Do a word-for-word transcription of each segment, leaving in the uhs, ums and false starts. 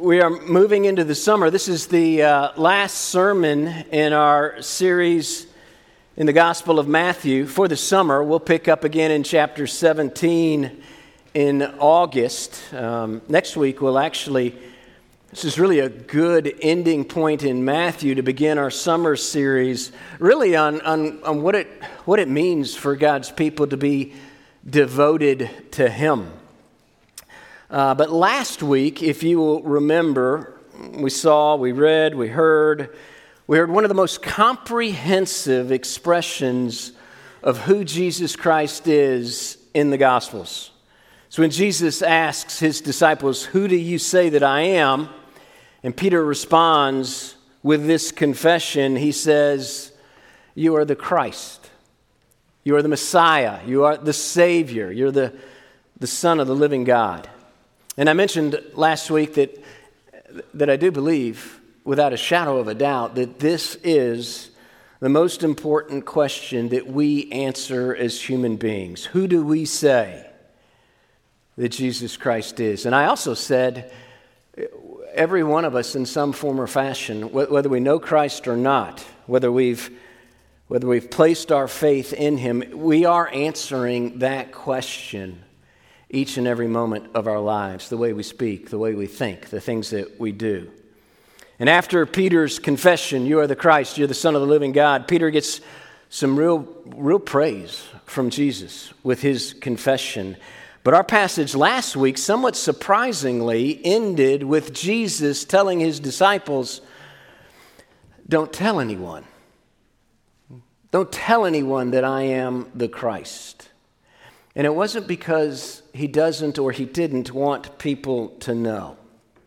we are moving into the summer, this is the uh, last sermon in our series in the Gospel of Matthew for the summer. We'll pick up again in chapter seventeen in August. Um, next week we'll actually, this is really a good ending point in Matthew to begin our summer series, really on, on, on what it what it means for God's people to be devoted to Him. Uh, but last week, if you will remember, we saw, we read, we heard, we heard one of the most comprehensive expressions of who Jesus Christ is in the Gospels. So when Jesus asks his disciples, "Who do you say that I am?" and Peter responds with this confession, he says, "You are the Christ. You are the Messiah. You are the Savior. You're the, the Son of the living God." And I mentioned last week that, that I do believe, without a shadow of a doubt, that this is the most important question that we answer as human beings. Who do we say that Jesus Christ is? And I also said, every one of us in some form or fashion, whether we know Christ or not, whether we've whether we've placed our faith in Him, we are answering that question each and every moment of our lives, the way we speak, the way we think, the things that we do. And after Peter's confession, "You are the Christ, you're the Son of the living God," Peter gets some real, real praise from Jesus with his confession. But our passage last week, somewhat surprisingly, ended with Jesus telling his disciples, "Don't tell anyone. Don't tell anyone that I am the Christ." And it wasn't because he doesn't or he didn't want people to know.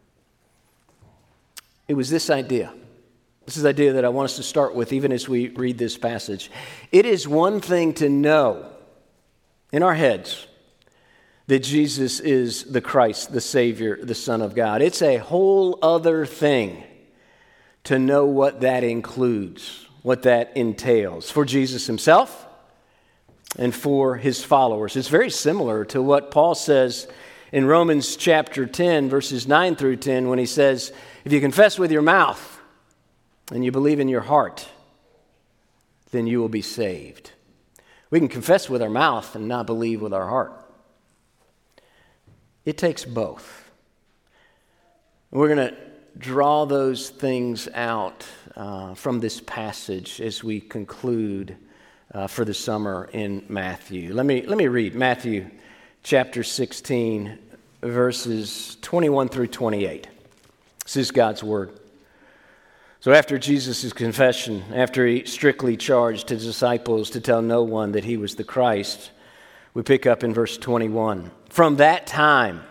It was this idea. This is the idea that I want us to start with even as we read this passage. It is one thing to know in our heads that Jesus is the Christ, the Savior, the Son of God. It's a whole other thing to know what that includes, what that entails for Jesus himself and for his followers. It's very similar to what Paul says in Romans chapter ten, verses nine through ten, when he says, if you confess with your mouth and you believe in your heart, then you will be saved. We can confess with our mouth and not believe with our heart. It takes both. We're going to draw those things out uh, from this passage as we conclude Uh, for the summer in Matthew. Let me let me read Matthew chapter sixteen, verses twenty-one through twenty-eight. This is God's word. So after Jesus' confession, after he strictly charged his disciples to tell no one that he was the Christ, we pick up in verse twenty-one. From that time,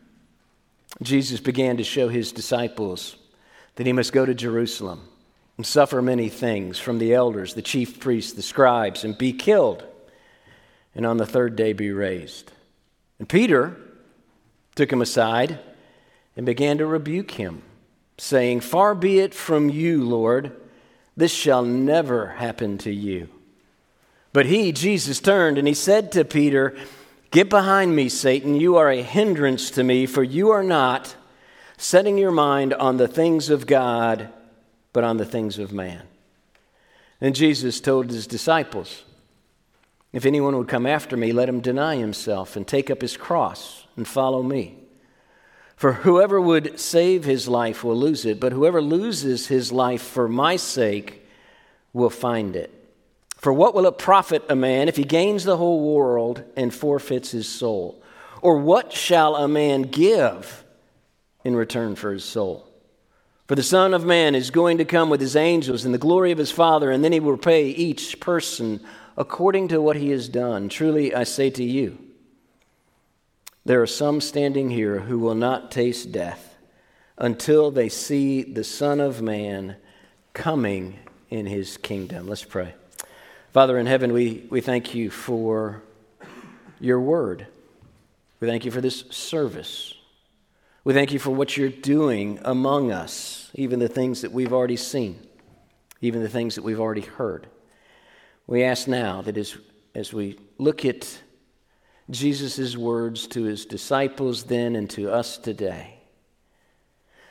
Jesus began to show his disciples that he must go to Jerusalem and suffer many things from the elders, the chief priests, the scribes, and be killed, and on the third day be raised. And Peter took him aside and began to rebuke him, saying, "Far be it from you, Lord, this shall never happen to you." But he, Jesus, turned and he said to Peter, "Get behind me, Satan, you are a hindrance to me, for you are not setting your mind on the things of God, but on the things of man." And Jesus told his disciples, "If anyone would come after me, let him deny himself and take up his cross and follow me. For whoever would save his life will lose it, but whoever loses his life for my sake will find it. For what will it profit a man if he gains the whole world and forfeits his soul? Or what shall a man give in return for his soul? For the Son of Man is going to come with his angels in the glory of his Father, and then he will repay each person according to what he has done. Truly, I say to you, there are some standing here who will not taste death until they see the Son of Man coming in his kingdom." Let's pray. Father in heaven, we, we thank you for your word. We thank you for this service. We thank you for what you're doing among us, even the things that we've already seen, even the things that we've already heard. We ask now that as, as we look at Jesus' words to his disciples then and to us today,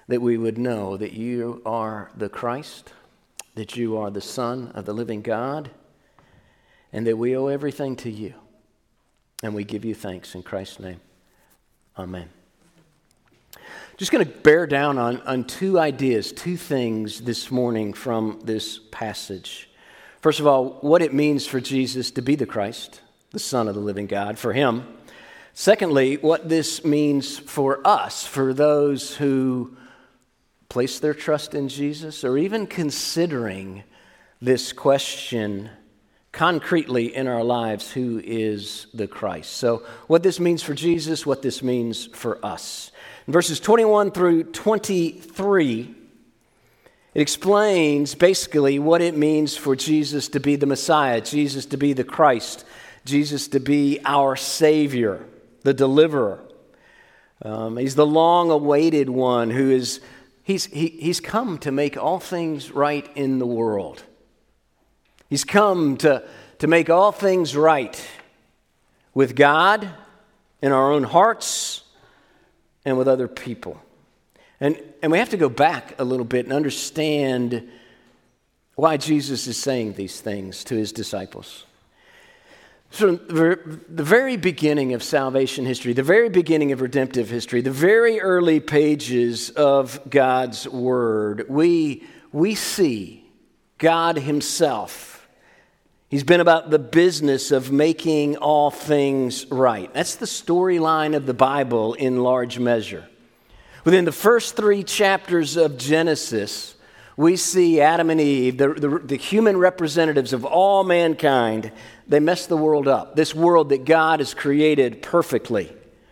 that we would know that you are the Christ, that you are the Son of the living God, and that we owe everything to you. And we give you thanks in Christ's name. Amen. Just going to bear down on, on two ideas, two things this morning from this passage. First of all, what it means for Jesus to be the Christ, the Son of the living God, for him. Secondly, what this means for us, for those who place their trust in Jesus, or even considering this question concretely in our lives, who is the Christ? So what this means for Jesus, what this means for us. In verses twenty-one through twenty-three, it explains basically what it means for Jesus to be the Messiah, Jesus to be the Christ, Jesus to be our Savior, the deliverer. Um, he's the long-awaited one who is, he's, he, he's come to make all things right in the world. He's come to, to make all things right with God, in our own hearts, and with other people. And, and we have to go back a little bit and understand why Jesus is saying these things to his disciples. So the very beginning of salvation history, the very beginning of redemptive history, the very early pages of God's Word, we, we see God himself. He's been about the business of making all things right. That's the storyline of the Bible in large measure. Within the first three chapters of Genesis, we see Adam and Eve, the, the, the human representatives of all mankind, they mess the world up. This world that God has created perfectly.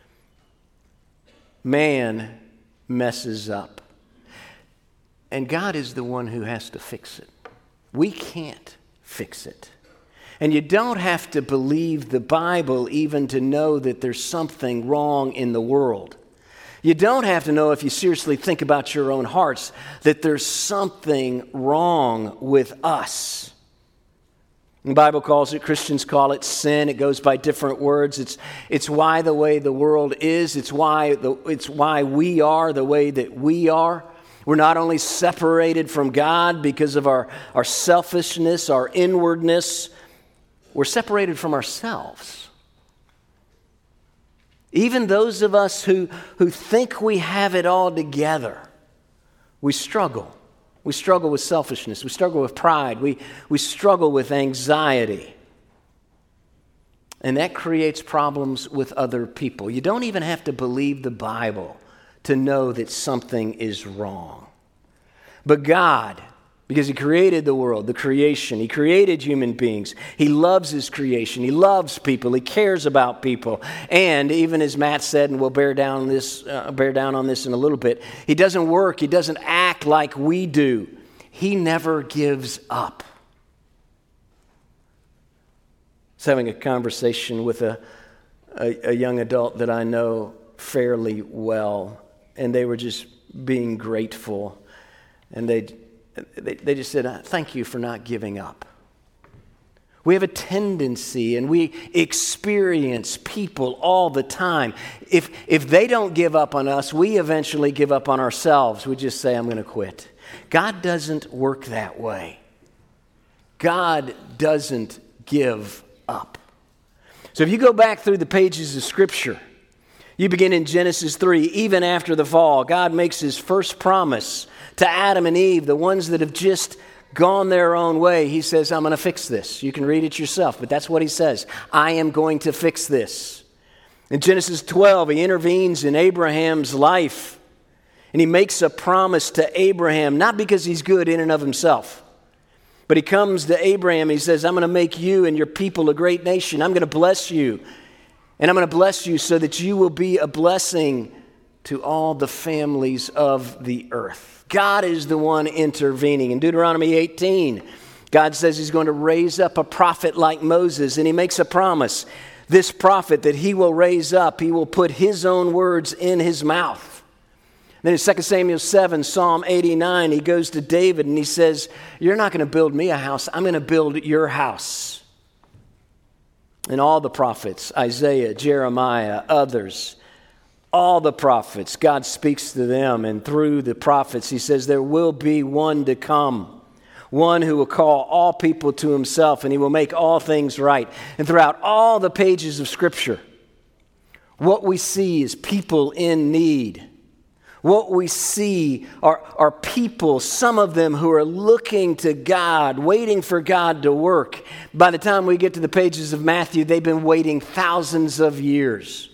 Man messes up. And God is the one who has to fix it. We can't fix it. And you don't have to believe the Bible even to know that there's something wrong in the world. You don't have to know, if you seriously think about your own hearts, that there's something wrong with us. The Bible calls it, Christians call it sin. It goes by different words. It's, it's why the way the world is. It's why, the, it's why we are the way that we are. We're not only separated from God because of our, our selfishness, our inwardness, we're separated from ourselves. Even those of us who, who think we have it all together, we struggle. We struggle with selfishness. We struggle with pride. We, we struggle with anxiety. And that creates problems with other people. You don't even have to believe the Bible to know that something is wrong. But God, because he created the world, the creation. He created human beings. He loves his creation. He loves people. He cares about people. And even as Matt said, and we'll bear down this, uh, bear down on this in a little bit, he doesn't work. He doesn't act like we do. He never gives up. I was having a conversation with a, a, a young adult that I know fairly well, and they were just being grateful. And they They, they just said, thank you for not giving up. We have a tendency, and we experience people all the time. If, if they don't give up on us, we eventually give up on ourselves. We just say, I'm going to quit. God doesn't work that way. God doesn't give up. So if you go back through the pages of Scripture, you begin in Genesis three, even after the fall, God makes his first promise to Adam and Eve, the ones that have just gone their own way. He says, I'm going to fix this. You can read it yourself, but that's what he says. I am going to fix this. In Genesis twelve, he intervenes in Abraham's life, and he makes a promise to Abraham, not because he's good in and of himself, but he comes to Abraham, he says, I'm going to make you and your people a great nation. I'm going to bless you. And I'm going to bless you so that you will be a blessing to all the families of the earth. God is the one intervening. In Deuteronomy eighteen, God says he's going to raise up a prophet like Moses, and he makes a promise. This prophet that he will raise up, he will put his own words in his mouth. Then in Second Samuel seven, Psalm eighty-nine, he goes to David and he says, you're not going to build me a house, I'm going to build your house. And all the prophets, Isaiah, Jeremiah, others, all the prophets, God speaks to them, and through the prophets, he says there will be one to come, one who will call all people to himself, and he will make all things right. And throughout all the pages of Scripture, what we see is people in need. What we see are, are people, some of them who are looking to God, waiting for God to work. By the time we get to the pages of Matthew, they've been waiting thousands of years.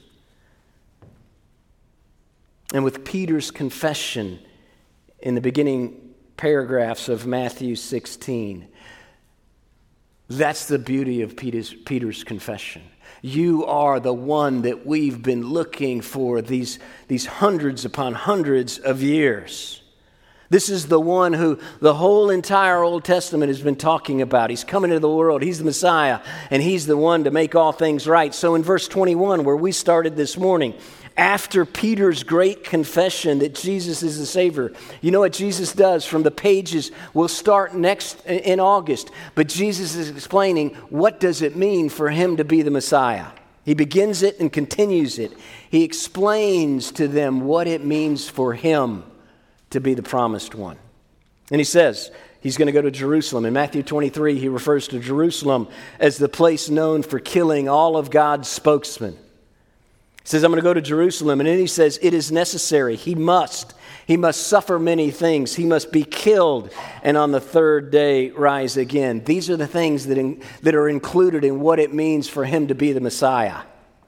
And with Peter's confession in the beginning paragraphs of Matthew sixteen, that's the beauty of Peter's, Peter's confession. You are the one that we've been looking for these, these hundreds upon hundreds of years. This is the one who the whole entire Old Testament has been talking about. He's coming into the world. He's the Messiah, and he's the one to make all things right. So in verse twenty-one, where we started this morning, after Peter's great confession that Jesus is the Savior, you know what Jesus does from the pages? We'll start next in August, but Jesus is explaining what does it mean for him to be the Messiah. He begins it and continues it. He explains to them what it means for him to be the promised one. And he says he's going to go to Jerusalem. In Matthew twenty-three, he refers to Jerusalem as the place known for killing all of God's spokesmen. He says, I'm going to go to Jerusalem. And then he says, it is necessary. He must. He must suffer many things. He must be killed and on the third day rise again. These are the things that, in, that are included in what it means for him to be the Messiah.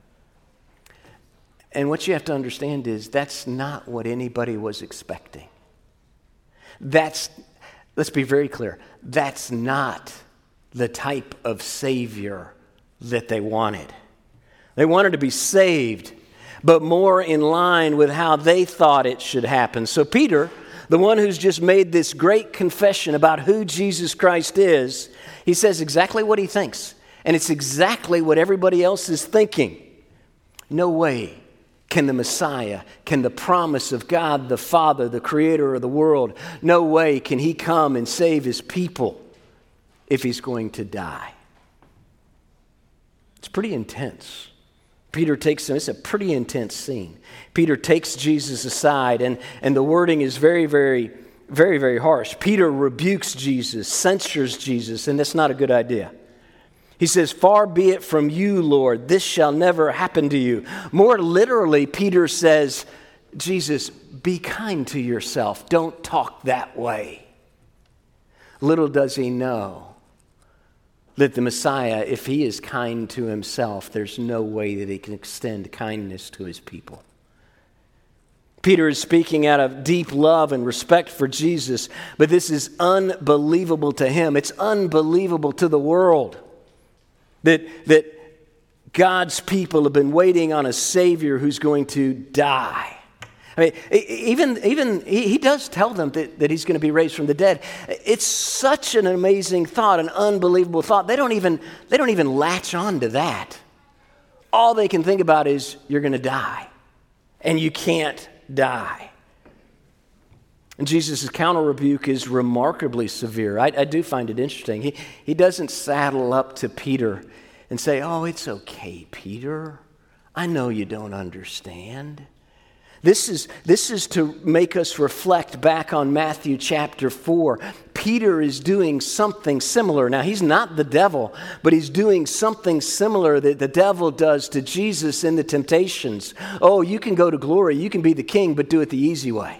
And what you have to understand is that's not what anybody was expecting. That's, let's be very clear, that's not the type of Savior that they wanted. They wanted to be saved, but more in line with how they thought it should happen. So Peter, the one who's just made this great confession about who Jesus Christ is, he says exactly what he thinks. And it's exactly what everybody else is thinking. No way can the Messiah, can the promise of God the Father, the creator of the world, no way can he come and save his people if he's going to die. It's pretty intense. Peter takes him, it's a pretty intense scene. Peter takes Jesus aside, and, and the wording is very, very, very, very harsh. Peter rebukes Jesus, censures Jesus, and that's not a good idea. He says, far be it from you, Lord, this shall never happen to you. More literally, Peter says, Jesus, be kind to yourself. Don't talk that way. Little does he know that the Messiah, if he is kind to himself, there's no way that he can extend kindness to his people. Peter is speaking out of deep love and respect for Jesus, but this is unbelievable to him. It's unbelievable to the world that, that God's people have been waiting on a Savior who's going to die. I mean, even, even he, he does tell them that, that he's going to be raised from the dead. It's such an amazing thought, an unbelievable thought. They don't even, they don't even latch on to that. All they can think about is you're going to die, and you can't die. And Jesus' counter rebuke is remarkably severe. I, I do find it interesting. He, he doesn't saddle up to Peter and say, oh, it's okay, Peter. I know you don't understand. This is, this is to make us reflect back on Matthew chapter four. Peter is doing something similar. Now, he's not the devil, but he's doing something similar that the devil does to Jesus in the temptations. Oh, you can go to glory, you can be the king, but do it the easy way.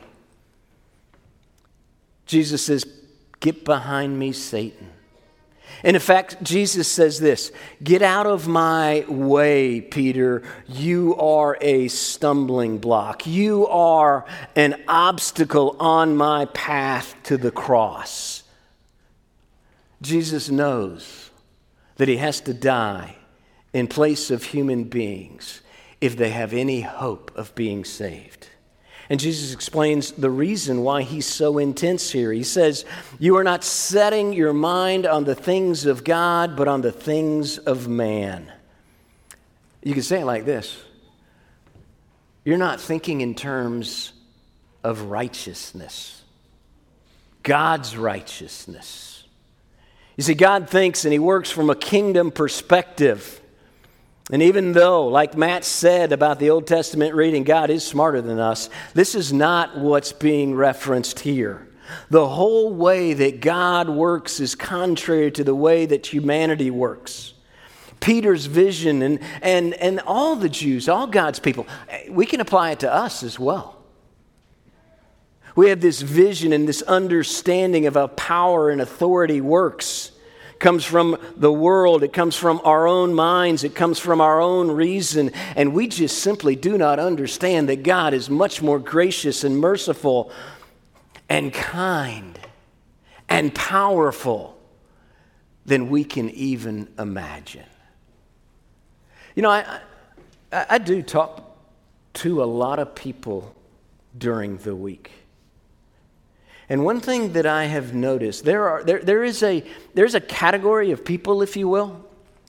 Jesus says, get behind me, Satan. And in fact, Jesus says this, get out of my way, Peter. You are a stumbling block. You are an obstacle on my path to the cross. Jesus knows that he has to die in place of human beings if they have any hope of being saved. And Jesus explains the reason why he's so intense here. He says, you are not setting your mind on the things of God, but on the things of man. You can say it like this. You're not thinking in terms of righteousness, God's righteousness. You see, God thinks and he works from a kingdom perspective. And even though, like Matt said about the Old Testament reading, God is smarter than us, this is not what's being referenced here. The whole way that God works is contrary to the way that humanity works. Peter's vision and, and, and all the Jews, all God's people, we can apply it to us as well. We have this vision and this understanding of how power and authority works. It comes from the world, it comes from our own minds, it comes from our own reason, and we just simply do not understand that God is much more gracious and merciful and kind and powerful than we can even imagine. You know, I, I, I do talk to a lot of people during the week. And one thing that I have noticed, there are there there is a there's a category of people, if you will.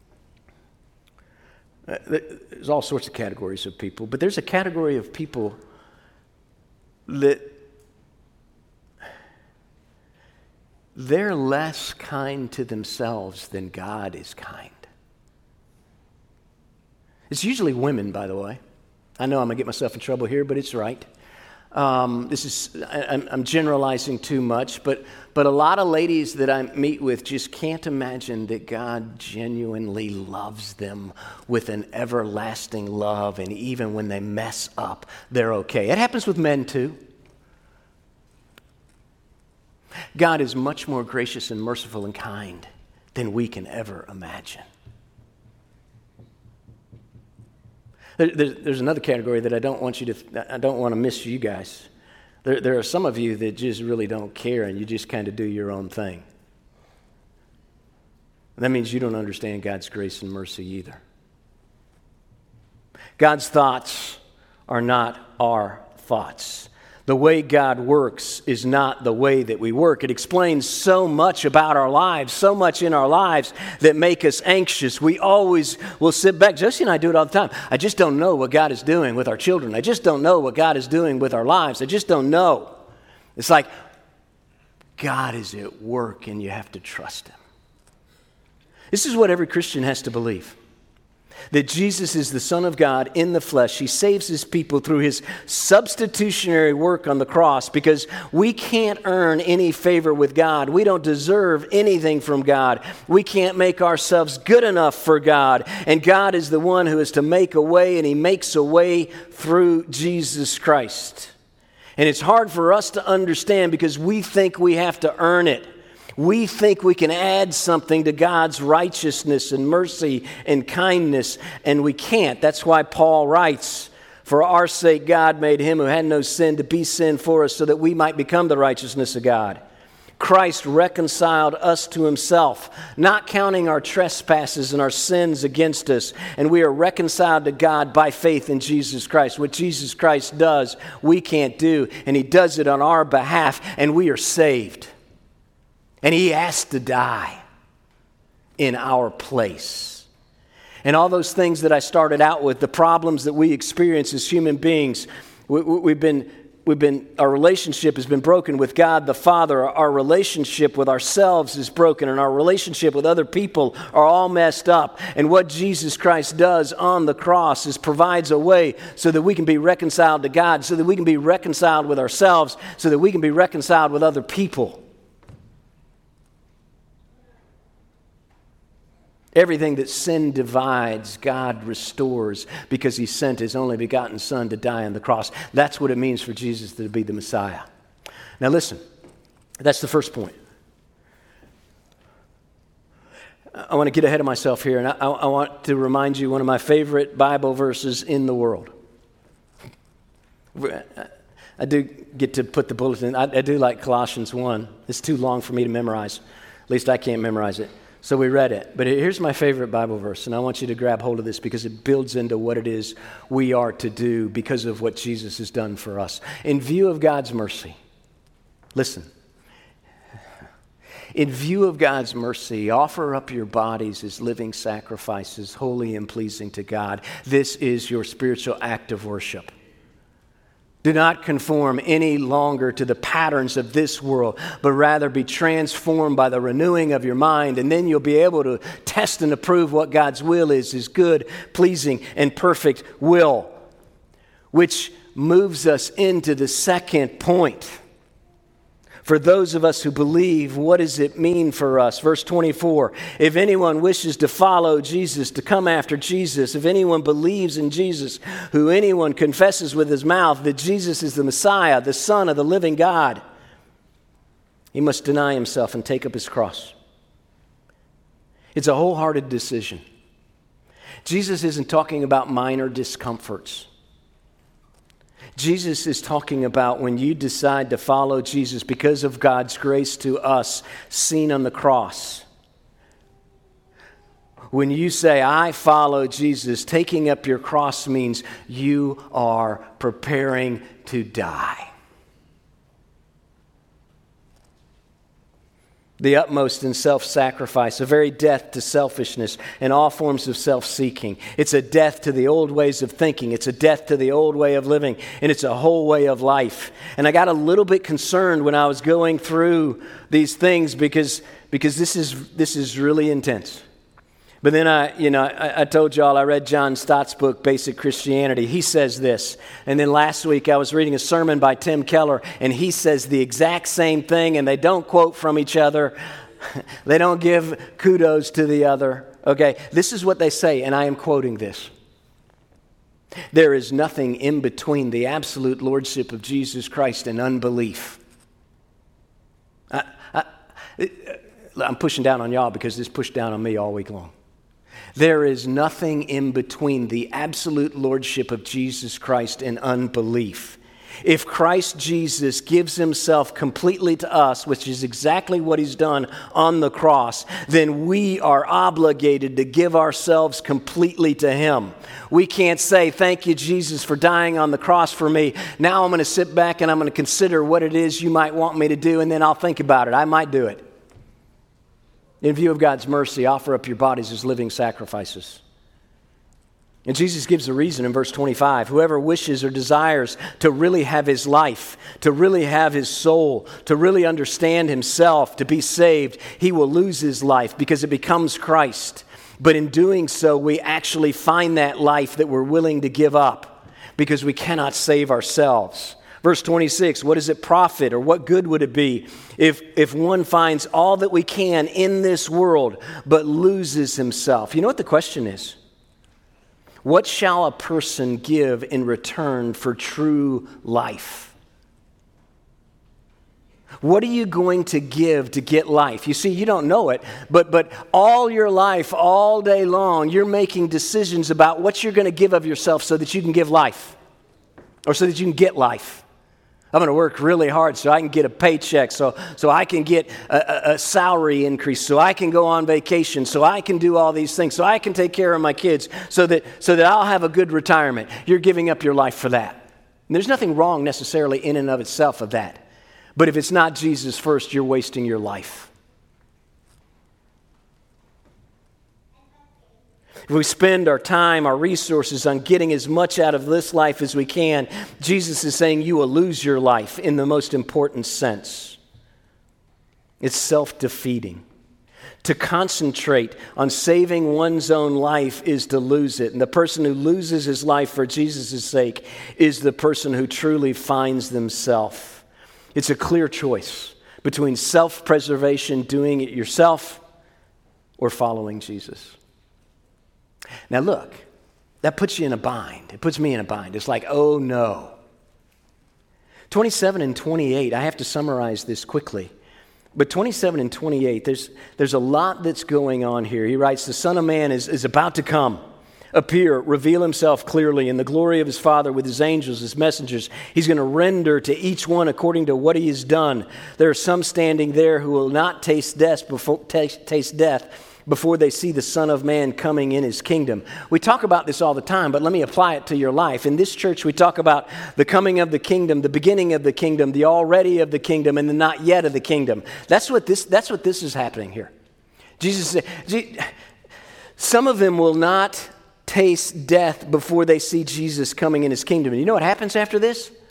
Uh, there's all sorts of categories of people, but there's a category of people that they're less kind to themselves than God is kind. It's usually women, by the way. I know I'm going to get myself in trouble here, but it's right. Um, this is, I, I'm generalizing too much, but, but a lot of ladies that I meet with just can't imagine that God genuinely loves them with an everlasting love, and even when they mess up, they're okay. It happens with men too. God is much more gracious and merciful and kind than we can ever imagine. There's another category that I don't want you to, I don't want to miss you guys. There, there are some of you that just really don't care and you just kind of do your own thing. That means you don't understand God's grace and mercy either. God's thoughts are not our thoughts. The way God works is not the way that we work. It explains so much about our lives, so much in our lives that make us anxious. We always will sit back. Josie and I do it all the time. I just don't know what God is doing with our children. I just don't know what God is doing with our lives. I just don't know. It's like God is at work and you have to trust Him. This is what every Christian has to believe. That Jesus is the Son of God in the flesh. He saves His people through His substitutionary work on the cross because we can't earn any favor with God. We don't deserve anything from God. We can't make ourselves good enough for God. And God is the one who is to make a way, and He makes a way through Jesus Christ. And it's hard for us to understand because we think we have to earn it. We think we can add something to God's righteousness and mercy and kindness, and we can't. That's why Paul writes, "For our sake God made Him who had no sin to be sin for us so that we might become the righteousness of God." Christ reconciled us to Himself, not counting our trespasses and our sins against us, and we are reconciled to God by faith in Jesus Christ. What Jesus Christ does, we can't do, and He does it on our behalf, and we are saved. And He has to die in our place. And all those things that I started out with, the problems that we experience as human beings, we, we, we've been, we've been, our relationship has been broken with God the Father. Our relationship with ourselves is broken, and our relationship with other people are all messed up. And what Jesus Christ does on the cross is provides a way so that we can be reconciled to God, so that we can be reconciled with ourselves, so that we can be reconciled with other people. Everything that sin divides, God restores because He sent His only begotten Son to die on the cross. That's what it means for Jesus to be the Messiah. Now listen, that's the first point. I want to get ahead of myself here, and I, I want to remind you one of my favorite Bible verses in the world. I do get to put the bulletin. I, I do like Colossians one. It's too long for me to memorize. At least I can't memorize it. So we read it. But here's my favorite Bible verse, and I want you to grab hold of this because it builds into what it is we are to do because of what Jesus has done for us. In view of God's mercy, listen. In view of God's mercy, offer up your bodies as living sacrifices, holy and pleasing to God. This is your spiritual act of worship. Do not conform any longer to the patterns of this world, but rather be transformed by the renewing of your mind, and then you'll be able to test and approve what God's will is, His good, pleasing, and perfect will. Which moves us into the second point. For those of us who believe, what does it mean for us? Verse twenty-four, if anyone wishes to follow Jesus, to come after Jesus, if anyone believes in Jesus, who anyone confesses with his mouth that Jesus is the Messiah, the Son of the living God, he must deny himself and take up his cross. It's a wholehearted decision. Jesus isn't talking about minor discomforts. Jesus is talking about when you decide to follow Jesus because of God's grace to us seen on the cross. When you say, I follow Jesus, taking up your cross means you are preparing to die. The utmost in self-sacrifice, a very death to selfishness and all forms of self-seeking. It's a death to the old ways of thinking. It's a death to the old way of living. And it's a whole way of life. And I got a little bit concerned when I was going through these things because, because this is this is really intense. But then I, you know, I, I told y'all I read John Stott's book, Basic Christianity. He says this. And then last week I was reading a sermon by Tim Keller, and he says the exact same thing, and they don't quote from each other. They don't give kudos to the other. Okay, this is what they say, and I am quoting this. There is nothing in between the absolute lordship of Jesus Christ and unbelief. I, I, I'm pushing down on y'all because this pushed down on me all week long. There is nothing in between the absolute lordship of Jesus Christ and unbelief. If Christ Jesus gives himself completely to us, which is exactly what he's done on the cross, then we are obligated to give ourselves completely to him. We can't say, thank you, Jesus, for dying on the cross for me. Now I'm going to sit back and I'm going to consider what it is you might want me to do, and then I'll think about it. I might do it. In view of God's mercy, offer up your bodies as living sacrifices. And Jesus gives a reason in verse twenty-five. Whoever wishes or desires to really have his life, to really have his soul, to really understand himself, to be saved, he will lose his life because it becomes Christ. But in doing so, we actually find that life that we're willing to give up because we cannot save ourselves. Verse twenty-six, what does it profit, or what good would it be if, if one finds all that we can in this world but loses himself? You know what the question is? What shall a person give in return for true life? What are you going to give to get life? You see, you don't know it, but, but all your life, all day long, you're making decisions about what you're going to give of yourself so that you can give life, or so that you can get life. I'm going to work really hard so I can get a paycheck, so, so I can get a, a, a salary increase, so I can go on vacation, so I can do all these things, so I can take care of my kids, so that, so that I'll have a good retirement. You're giving up your life for that. And there's nothing wrong necessarily in and of itself of that. But if it's not Jesus first, you're wasting your life. If we spend our time, our resources on getting as much out of this life as we can, Jesus is saying you will lose your life in the most important sense. It's self-defeating. To concentrate on saving one's own life is to lose it. And the person who loses his life for Jesus' sake is the person who truly finds themselves. It's a clear choice between self-preservation, doing it yourself, or following Jesus. Now look, that puts you in a bind. It puts me in a bind. It's like, oh no. twenty-seven and twenty-eight, I have to summarize this quickly. But twenty-seven and twenty-eight, there's, there's a lot that's going on here. He writes, the Son of Man is, is about to come, appear, reveal himself clearly in the glory of his Father with his angels, his messengers. He's going to render to each one according to what he has done. There are some standing there who will not taste death before, taste, taste death before they see the Son of Man coming in his kingdom. We talk about this all the time, but let me apply it to your life. In this church, we talk about the coming of the kingdom, the beginning of the kingdom, the already of the kingdom, and the not yet of the kingdom. That's what this, that's what this is happening here. Jesus said, some of them will not taste death before they see Jesus coming in his kingdom. And you know what happens after this?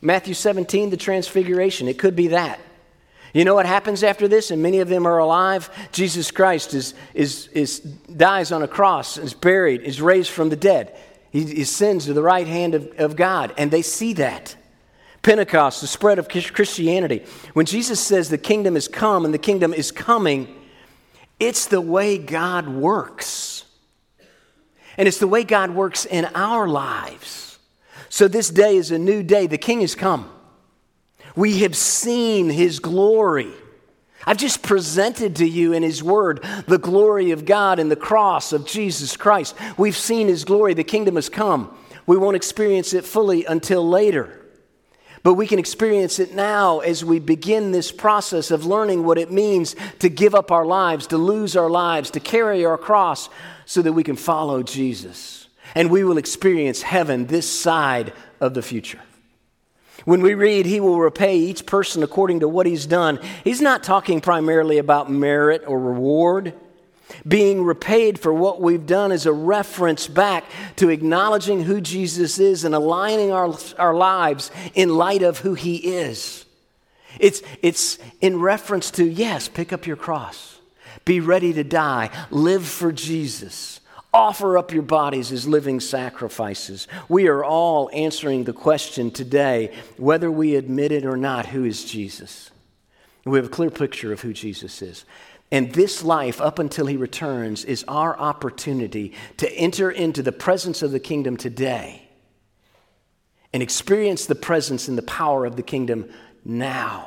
Matthew seventeen, the transfiguration. It could be that. You know what happens after this? And many of them are alive. Jesus Christ is, is, is, dies on a cross, is buried, is raised from the dead. He ascends to the right hand of, of God, and they see that. Pentecost, the spread of Christianity. When Jesus says the kingdom is come and the kingdom is coming, it's the way God works. And it's the way God works in our lives. So this day is a new day. The King has come. We have seen His glory. I've just presented to you in His Word the glory of God in the cross of Jesus Christ. We've seen His glory. The kingdom has come. We won't experience it fully until later. But we can experience it now as we begin this process of learning what it means to give up our lives, to lose our lives, to carry our cross so that we can follow Jesus. And we will experience heaven this side of the future. When we read, He will repay each person according to what he's done, He's not talking primarily about merit or reward. Being repaid for what we've done is a reference back to acknowledging who Jesus is and aligning our, our lives in light of who He is. It's, it's in reference to, yes, pick up your cross. Be ready to die. Live for Jesus. Offer up your bodies as living sacrifices. We are all answering the question today, whether we admit it or not, who is Jesus? We have a clear picture of who Jesus is. And this life, up until He returns, is our opportunity to enter into the presence of the kingdom today and experience the presence and the power of the kingdom now,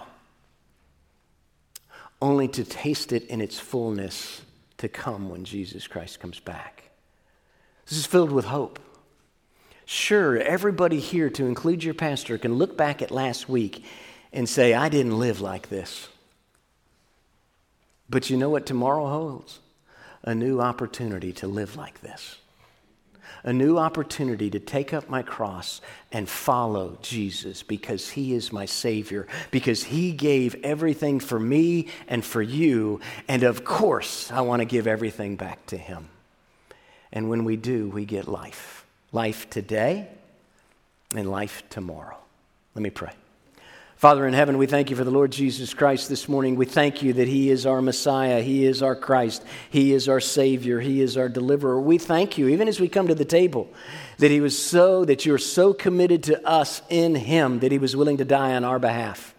only to taste it in its fullness to come when Jesus Christ comes back. This is filled with hope. Sure, everybody here, to include your pastor, can look back at last week and say, I didn't live like this. But you know what tomorrow holds? A new opportunity to live like this. A new opportunity to take up my cross and follow Jesus because He is my Savior, because He gave everything for me and for you, and of course, I want to give everything back to Him. And when we do, we get life. Life today and life tomorrow. Let me pray. Father in heaven, we thank You for the Lord Jesus Christ this morning. We thank You that He is our Messiah. He is our Christ. He is our Savior. He is our deliverer. We thank You, even as we come to the table, that He was so, that You're so committed to us in Him that He was willing to die on our behalf.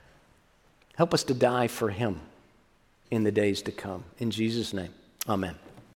Help us to die for Him in the days to come. In Jesus' name, amen.